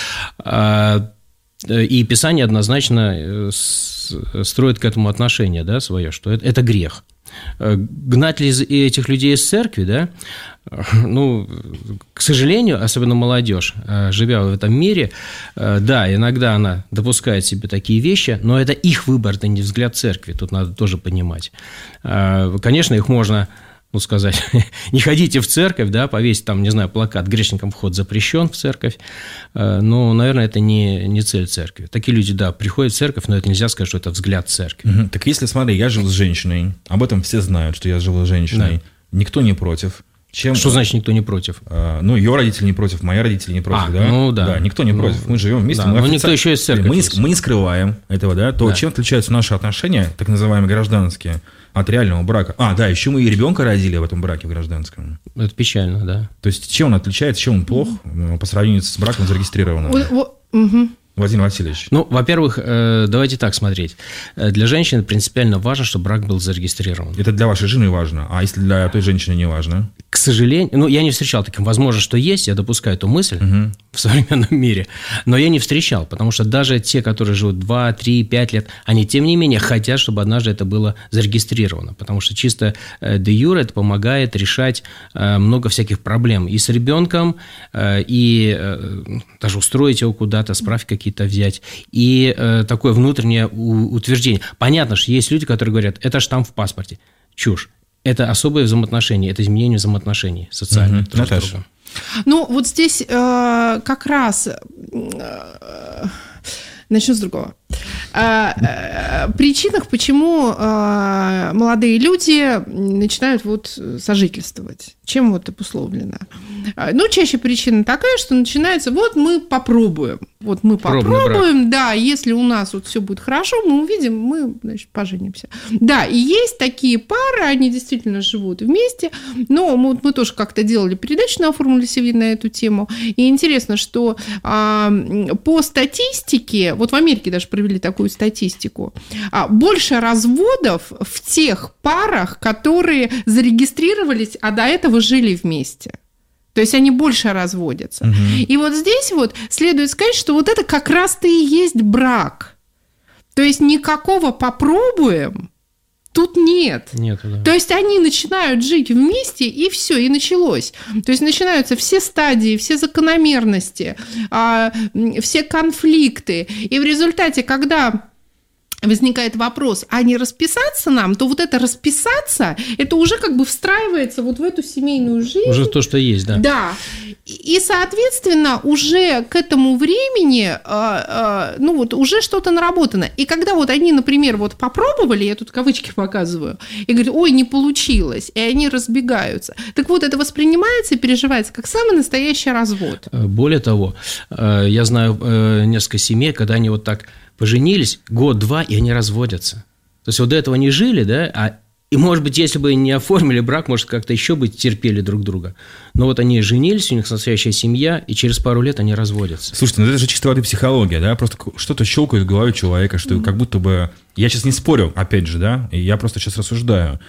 И Писание однозначно строит к этому отношение, да, свое, что это, это грех. Гнать ли этих людей из церкви, да? Ну, к сожалению, особенно молодежь, живя в этом мире, да, иногда она допускает себе такие вещи, но это их выбор, это не взгляд церкви, тут надо тоже понимать. Конечно, их можно, ну, сказать, не ходите в церковь, да, повесить там, не знаю, плакат «Грешникам вход запрещен в церковь», но, наверное, это не, не цель церкви. Такие люди, да, приходят в церковь, но это нельзя сказать, что это взгляд церкви. Угу. Так если, смотри, я жил с женщиной, об этом все знают, что я жил с женщиной, да. Никто не против. Чем... Что значит никто не против? А, ну, ее родители не против, мои родители не против, а, да? Ну, да. Да, никто не ну, против. Мы живем вместе. Да, мы но офици... никто еще из церкви. Мы не, мы не скрываем этого, да? То, да. Чем отличаются наши отношения, так называемые гражданские, от реального брака. А, да, еще мы и ребенка родили в этом браке в гражданском. Это печально, да. То есть, чем он отличается, чем он плох mm-hmm. по сравнению с браком зарегистрированным? Mm-hmm. Владимир Васильевич. Ну, во-первых, давайте так смотреть. Для женщины принципиально важно, чтобы брак был зарегистрирован. Это для вашей жены важно, а если для той женщины не важно? К сожалению, ну, я не встречал таким. Возможно, что есть, я допускаю эту мысль угу. в современном мире, но я не встречал, потому что даже те, которые живут два, три, пять лет, они, тем не менее, хотят, чтобы однажды это было зарегистрировано, потому что чисто де юре это помогает решать много всяких проблем и с ребенком, и даже устроить его куда-то, справки какие-то взять, и такое внутреннее утверждение. Понятно, что есть люди, которые говорят, это штамп в паспорте. Чушь. Это особые взаимоотношения, это изменение взаимоотношений социальных. Угу. Наташа. Ну, вот здесь э, как раз э, начну с другого. Э, э, причинах, почему э, молодые люди начинают вот сожительствовать. Чем вот обусловлено? Ну, чаще причина такая, что начинается, вот мы попробуем. Вот мы попробуем, да, если у нас вот все будет хорошо, мы увидим, мы, значит, поженимся. Да, и есть такие пары, они действительно живут вместе, но мы, мы тоже как-то делали передачу на Формуле Севиль на эту тему, и интересно, что а, по статистике, вот в Америке даже провели такую статистику, а, больше разводов в тех парах, которые зарегистрировались, а до этого жили вместе. То есть они больше разводятся. Угу. И вот здесь вот следует сказать, что вот это как раз-то и есть брак. То есть никакого попробуем тут нет. Нет, да. То есть они начинают жить вместе, и все, и началось. То есть начинаются все стадии, все закономерности, все конфликты. И в результате, когда возникает вопрос, а не расписаться нам, то вот это расписаться, это уже как бы встраивается вот в эту семейную жизнь. Уже то, что есть, да. Да. И, соответственно, уже к этому времени, ну вот, уже что-то наработано. И когда вот они, например, вот попробовали, я тут кавычки показываю, и говорят, ой, не получилось, и они разбегаются. Так вот, это воспринимается и переживается как самый настоящий развод. Более того, я знаю несколько семей, когда они вот так поженились год-два, и они разводятся. То есть вот до этого не жили, да, а, и, может быть, если бы не оформили брак, может, как-то еще бы терпели друг друга. Но вот они женились, у них настоящая семья, и через пару лет они разводятся. Слушайте, ну это же чисто воды психология, да, просто что-то щелкает в голове человека, что mm-hmm. как будто бы... Я сейчас не спорю, опять же, да, я просто сейчас рассуждаю.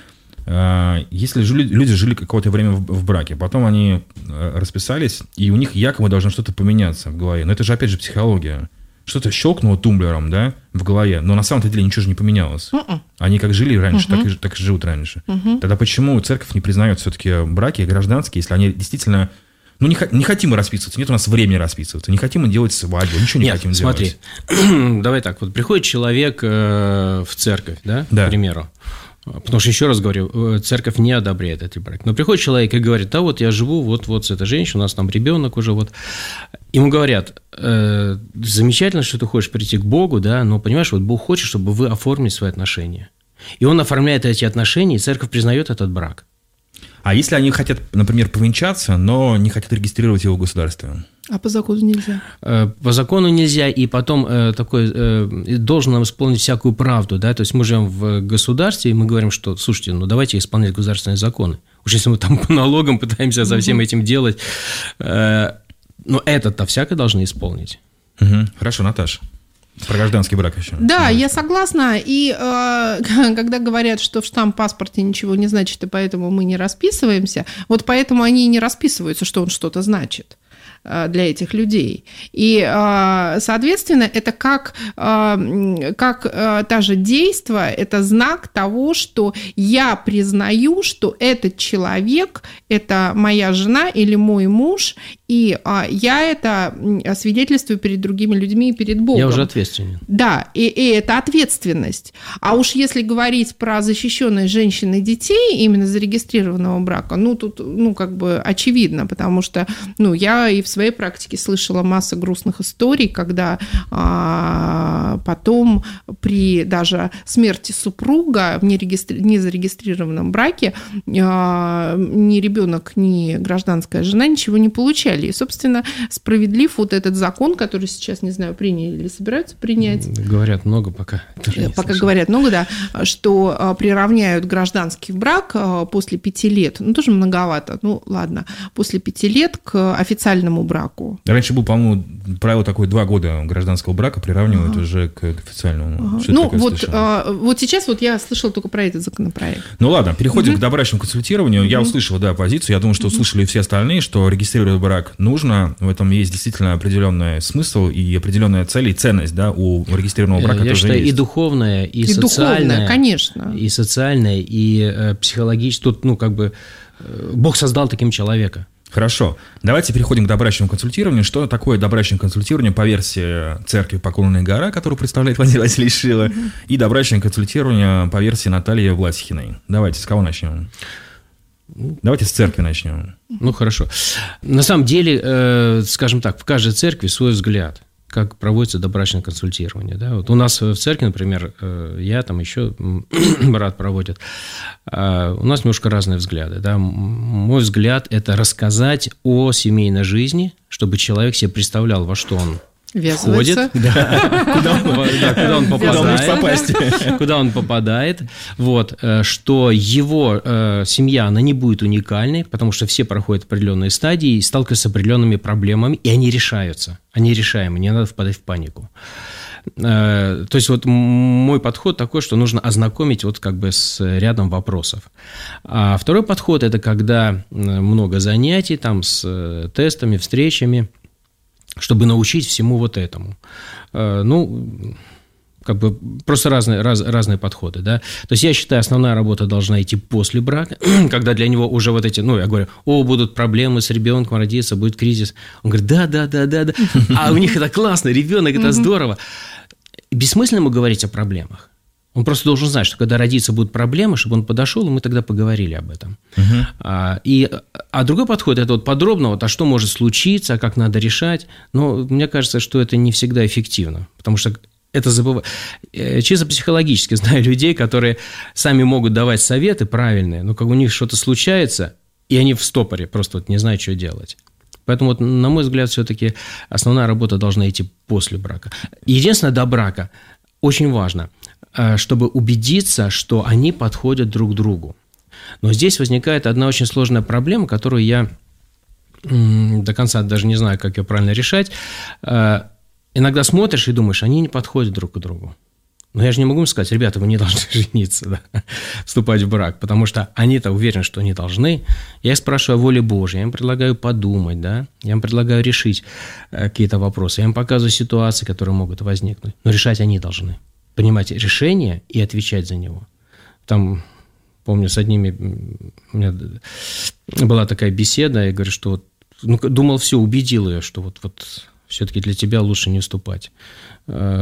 Если люди жили какое-то время в браке, потом они расписались, и у них якобы должно что-то поменяться в голове. Но это же, опять же, психология. Что-то щелкнуло тумблером, да, в голове, но на самом-то деле ничего же не поменялось. Uh-uh. Они как жили раньше, uh-huh. так, и, так и живут раньше. Uh-huh. Тогда почему церковь не признает все-таки браки гражданские, если они действительно... Ну, не, не хотим мы расписываться, нет у нас времени расписываться, не хотим мы делать свадьбу, ничего не нет, хотим смотри. делать. Давай так, вот приходит человек э, в церковь, да, да, к примеру, Потому что, еще раз говорю, церковь не одобряет этот брак. Но приходит человек и говорит: да, вот я живу вот, вот с этой женщиной, у нас там ребенок уже вот. Ему говорят: э, замечательно, что ты хочешь прийти к Богу, да, но, понимаешь, вот Бог хочет, чтобы вы оформили свои отношения. И он оформляет эти отношения, и церковь признает этот брак. А если они хотят, например, повенчаться, но не хотят регистрировать его в государстве? А по закону нельзя? По закону нельзя, и потом такой должен нам исполнить всякую правду, да, то есть мы живем в государстве, и мы говорим, что, слушайте, ну давайте исполнять государственные законы. Уж если мы там по налогам пытаемся со всем этим делать, но это-то всяко должны исполнить. Угу. Хорошо, Наташа. Про гражданский брак еще. Да, я согласна. И э, когда говорят, что в штамп-паспорте ничего не значит, и поэтому мы не расписываемся, вот поэтому они и не расписываются, что он что-то значит для этих людей. И, соответственно, это как, как та же действо, это знак того, что я признаю, что этот человек – это моя жена или мой муж, и я это свидетельствую перед другими людьми и перед Богом. Я уже ответственен. Да, и, и это ответственность. А уж если говорить про защищенные женщин и детей, именно зарегистрированного брака, ну, тут, ну, как бы очевидно, потому что, ну, я и в своей практике слышала массу грустных историй, когда а, потом при даже смерти супруга в нерегистри... незарегистрированном браке а, ни ребенок, ни гражданская жена ничего не получали. И, собственно, справедлив вот этот закон, который сейчас, не знаю, приняли или собираются принять. Говорят много пока. Пока говорят много, да, что приравняют гражданский брак после пяти лет. Ну, тоже многовато. Ну, ладно. После пяти лет к официальному браку. Раньше был, по-моему, правило такое: два года гражданского брака приравнивают ага. уже к официальному. Ага. Ну, вот, а, вот сейчас вот я слышала только про этот законопроект. Ну, ладно, переходим угу. к добрачному консультированию. Угу. Я услышал, да, позицию. Я думаю, что услышали и все остальные, что регистрировать брак нужно. В этом есть действительно определенный смысл и определенная цель и ценность, да, у регистрированного брака. Я считаю, есть. и духовная, и, и социальная. Духовная, конечно. И социальная, и э, психологическая. Тут, ну, как бы, э, Бог создал таким человека. Хорошо. Давайте переходим к добрачному консультированию. Что такое добрачное консультирование по версии церкви Поклонная гора, которую представляет Владимир Васильевич Шила, mm-hmm. и добрачное консультирование по версии Натальи Власихиной. Давайте, с кого начнем? Давайте с церкви начнем. Ну, хорошо. На самом деле, э, скажем так, в каждой церкви свой взгляд, как проводится добрачное консультирование. Да? Вот у нас в церкви, например, э, я, там еще брат проводит, э, у нас немножко разные взгляды. Да? Мой взгляд – это рассказать о семейной жизни, чтобы человек себе представлял, во что он входит, да, куда, он, да, куда он попадает, куда он попадает, вот, что его э, семья, она не будет уникальной, потому что все проходят определенные стадии и сталкиваются с определенными проблемами, и они решаются, они решаемы, не надо впадать в панику. Э, то есть вот мой подход такой, что нужно ознакомить вот как бы с рядом вопросов. А второй подход – это когда много занятий там с тестами, встречами, чтобы научить всему вот этому. Ну, как бы просто разные, раз, разные подходы, да. То есть я считаю, основная работа должна идти после брака, когда для него уже вот эти, ну, я говорю, о, будут проблемы с ребенком, родиться, будет кризис. Он говорит, да, да, да, да, да. А у них это классно, ребенок, это здорово. Бессмысленно ему говорить о проблемах. Он просто должен знать, что когда родиться будут проблемы, чтобы он подошел, и мы тогда поговорили об этом. Uh-huh. А, и, а другой подход – это вот подробно, вот, а что может случиться, как надо решать. Но мне кажется, что это не всегда эффективно, потому что это забывают. Чисто психологически знаю людей, которые сами могут давать советы правильные, но как у них что-то случается, и они в стопоре, просто вот не знают, что делать. Поэтому, вот, на мой взгляд, все-таки основная работа должна идти после брака. Единственное, до брака очень важно – чтобы убедиться, что они подходят друг другу. Но здесь возникает одна очень сложная проблема, которую я до конца даже не знаю, как ее правильно решать. Иногда смотришь и думаешь, они не подходят друг к другу. Но я же не могу им сказать, ребята, вы не должны жениться, да, вступать в брак, потому что они-то уверены, что они должны. Я их спрашиваю о воле Божьей, я им предлагаю подумать, да, я им предлагаю решить какие-то вопросы, я им показываю ситуации, которые могут возникнуть, но решать они должны. Принимать решение и отвечать за него. Там, помню, с одними у меня была такая беседа, я говорю, что вот, ну, думал, все, убедил ее, что вот, вот все-таки для тебя лучше не вступать в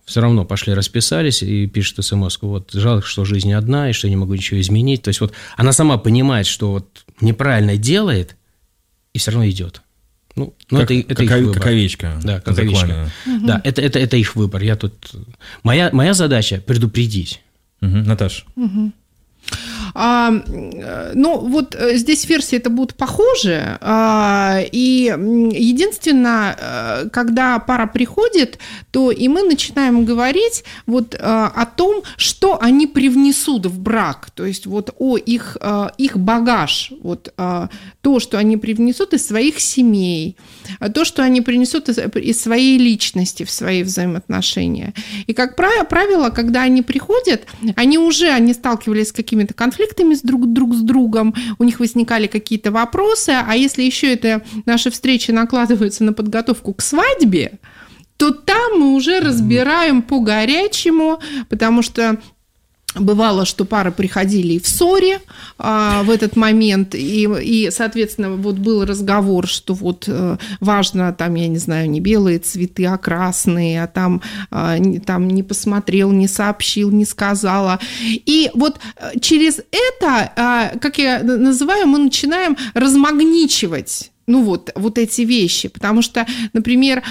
все равно пошли расписались и пишет смс-ку, вот жалко, что жизнь не одна, и что я не могу ничего изменить. То есть вот она сама понимает, что вот неправильно делает, и все равно идет. Ну, ну как, это, это как, их выбор. Как овечка. Да, как овечка. Угу. Да, это, это, это их выбор. Я тут... моя, моя задача предупредить. Угу. Наташа. Угу. А, ну, вот здесь версии это будут похожи, а, и единственное, когда пара приходит, то и мы начинаем говорить вот а, о том, что они привнесут в брак, то есть вот о их, а, их багаж, вот а, то, что они привнесут из своих семей, то, что они принесут из, из своей личности в свои взаимоотношения. И, как правило, когда они приходят, они уже они сталкивались с какими-то конфликтами с друг, друг с другом, у них возникали какие-то вопросы, а если еще это наши встречи накладываются на подготовку к свадьбе, то там мы уже разбираем по-горячему, потому что бывало, что пары приходили и в ссоре а, в этот момент, и, и, соответственно, вот был разговор, что вот а, важно, там, я не знаю, не белые цветы, а красные, а там, а, не, там не посмотрел, не сообщил, не сказала. И вот через это, а, как я называю, мы начинаем размагничивать ну вот, вот эти вещи, потому что, например,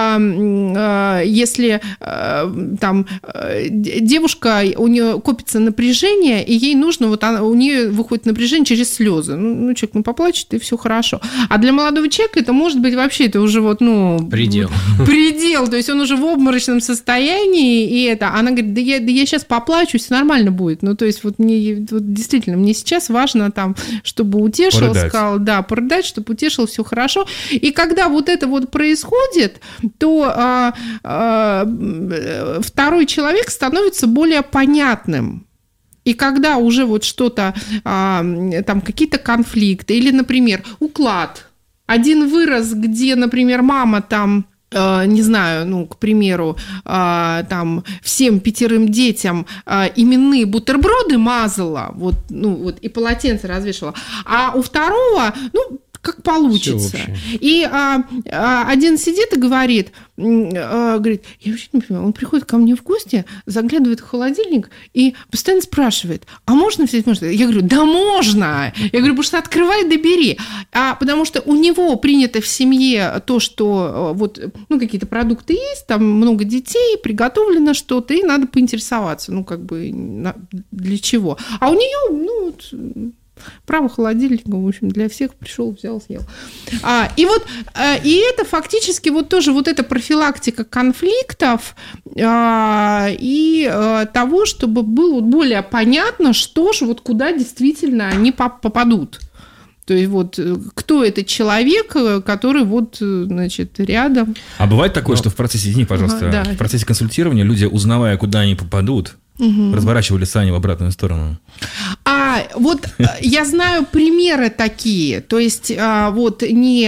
если там девушка, у нее копится напряжение, и ей нужно, вот она, у нее выходит напряжение через слезы, ну, ну человек, ну, поплачет, и все хорошо. А для молодого человека это может быть вообще, это уже вот, ну... Предел. Предел, то есть он уже в обморочном состоянии, и это, она говорит, да я, да я сейчас поплачу, все нормально будет, ну, то есть вот мне, вот, действительно, мне сейчас важно там, чтобы утешил, порыдать. Сказал, да, порыдать, чтобы утешил, все хорошо. И когда вот это вот происходит, то а, а, второй человек становится более понятным. И когда уже вот что-то, а, там какие-то конфликты, или, например, уклад. Один вырос, где, например, мама там, не знаю, ну, к примеру, там всем пятерым детям именные бутерброды мазала, вот, ну, вот, и полотенце развешивала, а у второго, ну, как получится. И а, а, один сидит и говорит, а, говорит, я вообще не понимаю, он приходит ко мне в гости, заглядывает в холодильник и постоянно спрашивает, а можно взять, можно? Я говорю, да можно. Я говорю, потому что открывай да бери. А, потому что у него принято в семье то, что вот, ну, какие-то продукты есть, там много детей, приготовлено что-то, и надо поинтересоваться, ну, как бы, для чего. А у нее, ну, вот, право холодильника, в общем, для всех пришел, взял, съел. А, и вот, а, и это фактически вот тоже вот эта профилактика конфликтов а, и а, того, чтобы было более понятно, что же, вот куда действительно они попадут. То есть вот кто этот человек, который вот, значит, рядом. А бывает такое, Но... что в процессе, извини, пожалуйста, ага, да. в процессе консультирования люди, узнавая, куда они попадут, угу. разворачивали сани в обратную сторону. А вот я знаю примеры такие, то есть вот не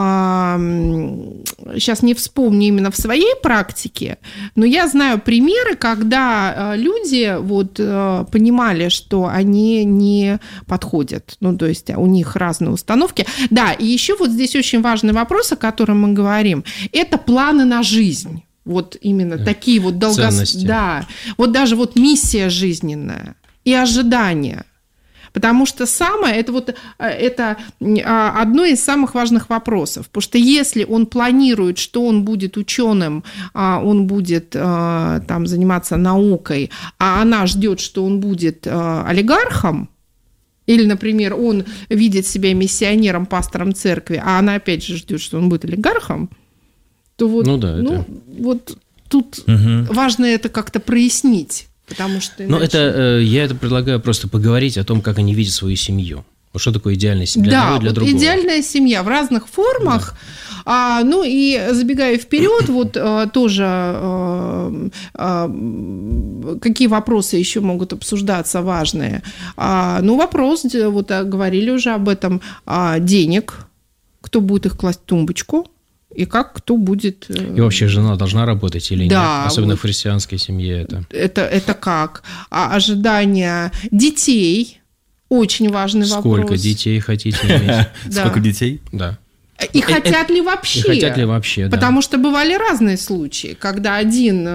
сейчас не вспомню именно в своей практике, но я знаю примеры, когда люди вот понимали, что они не подходят, ну то есть у них разные установки. Да, и еще вот здесь очень важный вопрос, о котором мы говорим, это планы на жизнь. Вот именно да. такие вот долгосрочные. Да, вот даже вот миссия жизненная и ожидания. Потому что самое, это вот это одно из самых важных вопросов. Потому что если он планирует, что он будет ученым, он будет там заниматься наукой, а она ждет, что он будет олигархом, или, например, он видит себя миссионером, пастором церкви, а она опять же ждет, что он будет олигархом, то вот, ну, да, ну, это... вот тут угу. важно это как-то прояснить. Потому что иначе... Ну, это, я это предлагаю просто поговорить о том, как они видят свою семью. Что такое идеальная семья для да, одного и для вот другого? Идеальная семья в разных формах. Да. А, ну и забегая вперед, вот а, тоже а, а, какие вопросы еще могут обсуждаться важные. А, ну, вопрос, вот говорили уже об этом, а, денег, кто будет их класть в тумбочку. И как кто будет... И вообще жена должна работать или да, нет? Особенно вот в христианской семье это. Это, это как? А ожидания детей – очень важный Сколько вопрос. Сколько детей хотите иметь? Сколько детей? Да. И хотят ли вообще? И хотят ли вообще, да. Потому что бывали разные случаи, когда один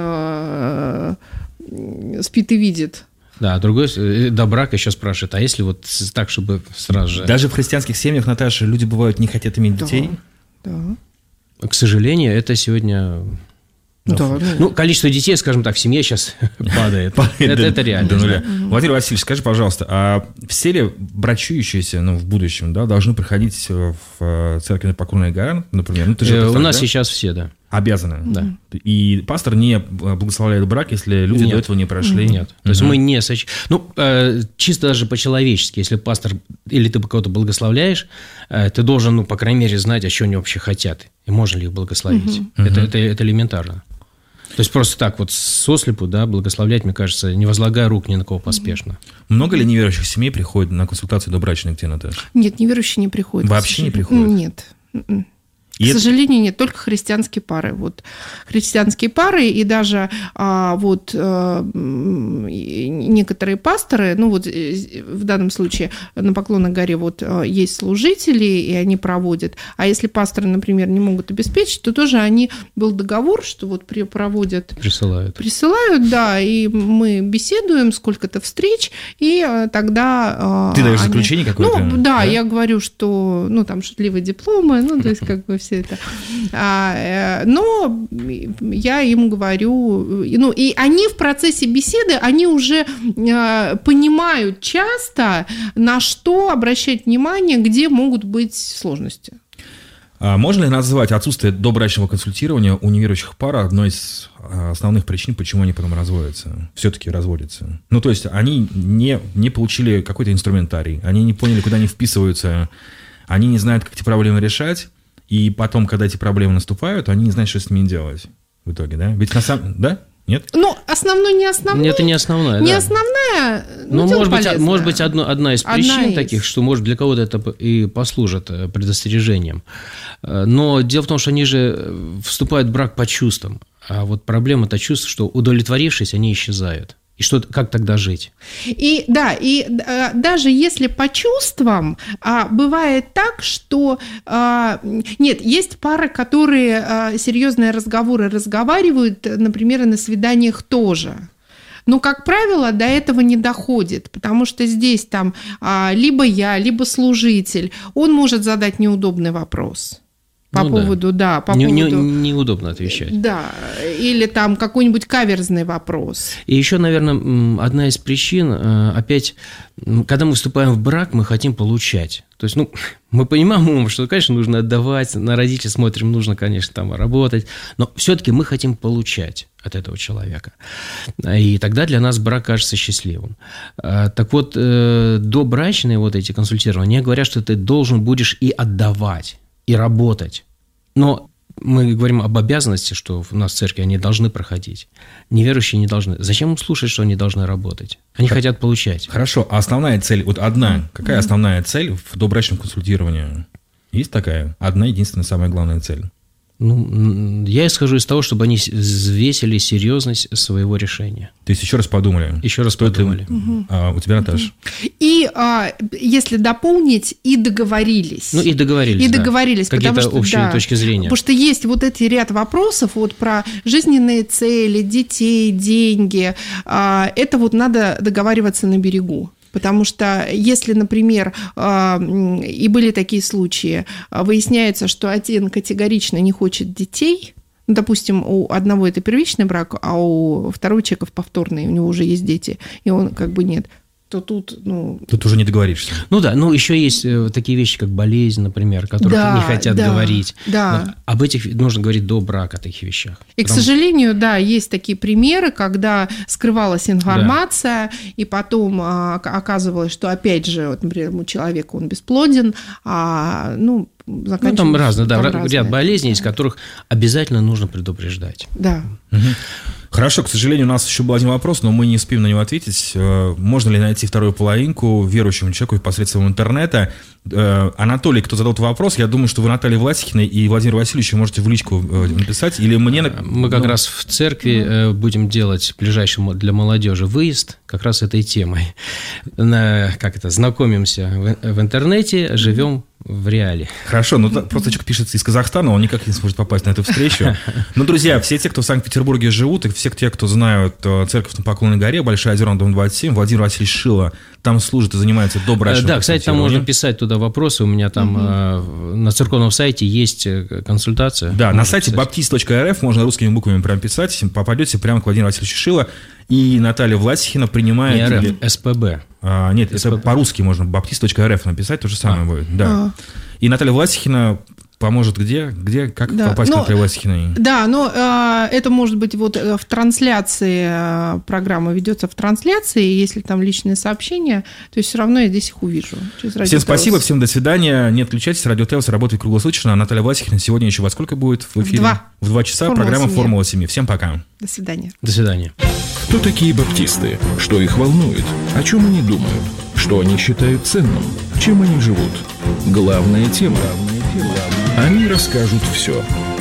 э, спит и видит. Да, другой до брака еще спрашивает, а если вот так, чтобы сразу же... Даже в христианских семьях, Наташа, люди бывают не хотят иметь детей? Да, да. К сожалению, это сегодня... Да, ну, количество детей, скажем так, в семье сейчас падает. это, это реально. Да. Владимир Васильевич, скажи, пожалуйста, а все ли брачующиеся, ну, в будущем, да, должны проходить в церкви Непокорная гора, например? Ну, ты же У нас да? сейчас все, да. Обязаны? Да. И пастор не благословляет брак, если люди Нет. до этого не прошли? Нет. То есть мы не... Соч... Ну, э, чисто даже по-человечески, если пастор или ты кого-то благословляешь, э, ты должен, ну, по крайней мере, знать, о чем они вообще хотят, и можно ли их благословить. Угу. Это, это, это элементарно. То есть просто так вот сослепу, да, благословлять, мне кажется, не возлагая рук ни на кого поспешно. Много ли неверующих семей приходит на консультацию добрачной к тебе, Наташа? Нет, неверующие не приходят. Вообще не приходят? Нет. И К это... сожалению, нет, только христианские пары. Вот христианские пары, и даже а, вот а, некоторые пасторы, ну вот в данном случае на Поклонной горе вот есть служители, и они проводят. А если пасторы, например, не могут обеспечить, то тоже они, был договор, что вот проводят... Присылают. Присылают, да, и мы беседуем, сколько-то встреч, и тогда... Ты даешь они... заключение какое-то? Ну, да, да, я говорю, что, ну, там, шутливые дипломы, ну, то есть, как бы все это. А, но я им говорю, ну, и они в процессе беседы, они уже а, понимают часто, на что обращать внимание, где могут быть сложности. А можно ли назвать отсутствие добрачного консультирования у неверующих пар одной из основных причин, почему они потом разводятся? Все-таки разводятся. Ну, то есть, они не, не получили какой-то инструментарий, они не поняли, куда они вписываются, они не знают, как эти проблемы решать. И потом, когда эти проблемы наступают, они не знают, что с ними делать в итоге, да? Ведь на самом... Да? Нет? Ну, основной не основной. Нет, это не основная, Не да. основная, но ну, может быть, может быть, одно, одна из причин одна таких, из. что, может, для кого-то это и послужит предостережением. Но дело в том, что они же вступают в брак по чувствам. А вот проблема-то чувств, что удовлетворившись, они исчезают. И что, как тогда жить? И да, и а, даже если по чувствам, а, бывает так, что а, нет, есть пары, которые а, серьезные разговоры разговаривают, например, и на свиданиях тоже. Но, как правило, до этого не доходит, потому что здесь там а, либо я, либо служитель, он может задать неудобный вопрос. По ну, поводу, да, да по не, поводу... Не, неудобно отвечать. Да, или там какой-нибудь каверзный вопрос. И еще, наверное, одна из причин, опять, когда мы вступаем в брак, мы хотим получать. То есть, ну, мы понимаем, что, конечно, нужно отдавать, на родителей смотрим, нужно, конечно, там работать, но все-таки мы хотим получать от этого человека. И тогда для нас брак кажется счастливым. Так вот, добрачные вот эти консультирования говорят, что ты должен будешь и отдавать, и работать. Но мы говорим об обязанности, что у нас в церкви они должны проходить. Неверующие не должны. Зачем им слушать, что они должны работать? Они Х- хотят получать. Хорошо, а основная цель, вот одна, какая mm-hmm. основная цель в добрачном консультировании? Есть такая? Одна, единственная, самая главная цель? Ну, я исхожу из того, чтобы они взвесили серьезность своего решения. То есть еще раз подумали? Еще раз подумали. Угу. А у тебя, Наташа? И, а, если дополнить, и договорились. Ну, и договорились, И да. договорились. Какие-то потому, общие да, точки зрения. Потому что есть вот эти ряд вопросов вот про жизненные цели, детей, деньги. А, это вот надо договариваться на берегу. Потому что если, например, и были такие случаи, выясняется, что один категорично не хочет детей, допустим, у одного это первичный брак, а у второго человека повторный, у него уже есть дети, и он как бы нет, то тут, ну... Тут уже не договоришься. Ну да, ну еще есть такие вещи, как болезнь, например, о которых да, не хотят да, говорить. Да. Но об этих нужно говорить до брака, о таких вещах. И, Потому... к сожалению, да, есть такие примеры, когда скрывалась информация, да. и потом а, оказывалось, что, опять же, вот, например, у человека он бесплоден, а, ну... Ну, там разные, да, там ряд разные. болезней, из которых обязательно нужно предупреждать. Да. Угу. Хорошо, к сожалению, у нас еще был один вопрос, но мы не успеем на него ответить. Можно ли найти вторую половинку верующему человеку посредством интернета? Анатолий, кто задал этот вопрос, я думаю, что вы Наталье Власихиной и Владимиру Васильевичу можете в личку написать, или мне... Мы как ну, раз в церкви ну. будем делать в ближайшем для молодежи выезд, как раз этой темой. На, как это, знакомимся в, в интернете, живем в реале. Хорошо, ну просто человек пишет из Казахстана, он никак не сможет попасть на эту встречу. Но, друзья, все те, кто в Санкт-Петербурге живут, и все те, кто знают церковь на Поклонной горе, Большая Озерная, дом двадцать семь, Владимир Васильевич Шило там служит и занимается добрачным. Да, кстати, там можно писать туда вопросы. У меня там угу. на церковном сайте есть консультация. Да, на сайте баптист точка эр эф можно русскими буквами прям писать, попадете прямо к Владимиру Васильевичу Шило. И Наталья Власихина принимает... Не эр эф, или... эс пэ бэ. А, нет, эс пэ бэ. Это по-русски можно баптист точка эр эф написать, то же самое а. будет. Да. А. И Наталья Власихина поможет где, где, как да. попасть но, к Наталье Власихиной? Да, но э, это может быть вот в трансляции, э, программа ведется в трансляции, если там личные сообщения, то есть все равно я здесь их увижу. Всем спасибо, всем до свидания, не отключайтесь, Радио Теос работает круглосуточно, а Наталья Власихина сегодня еще во сколько будет в эфире? В два. В два часа, Формула программа семьи. «Формула семьи». Всем пока. До свидания. До свидания. Кто такие баптисты? Что их волнует? О чем они думают? Что они считают ценным? Чем они живут? Главная тема. Они расскажут все.